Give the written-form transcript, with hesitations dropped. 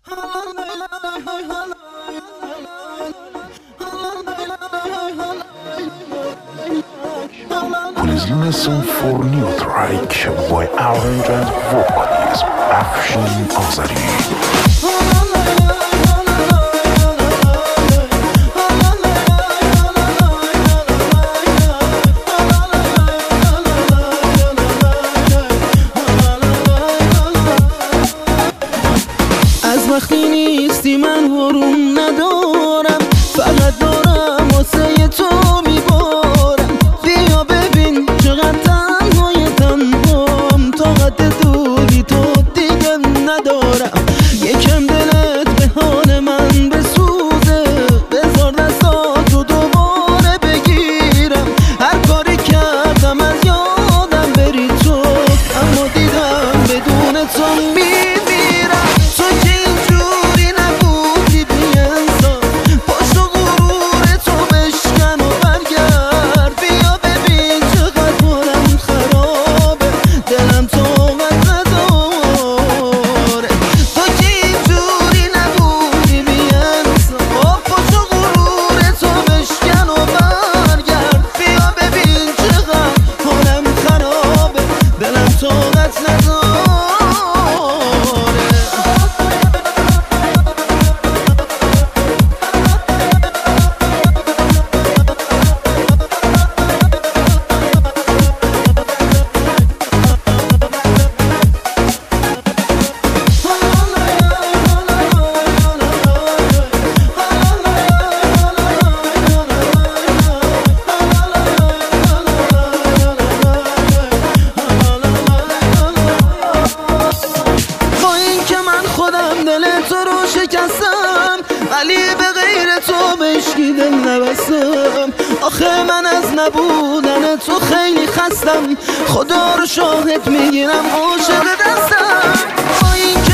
Please listen for new track by arranged and vocalist Afshin Azari. از وقتی نیستی من حروم ندارم، فقط دارم واسه تو میبارم. بیا ببین چقدر تنهای تنهام، طاقت دوری تو دیگه ندارم. یکم دلت به حال من بسوزه، بذار دستاتو دوباره بگیرم. هر کاری کردم از یادم بری تو، اما دیدم بدون تو میمیرم. تو که اینجوری نبودی بی انسان، پاشو غرور تو بشکن و برگرد. بیا ببین چقدر حالم خرابه، دلم طاقت نداره. تو که اینجوری نبودی بی انسان، پاشو غرور تو بشکن و برگرد. بیا ببین چقدر حالم خرابه، دلم طاقت نداره. دل تو رو شکستم، ولی به غیر تو به هیچکی دل نبستم. آخه من از نبودن تو خیلی خستم، خدا رو شاهد میگیرم عاشق دستم.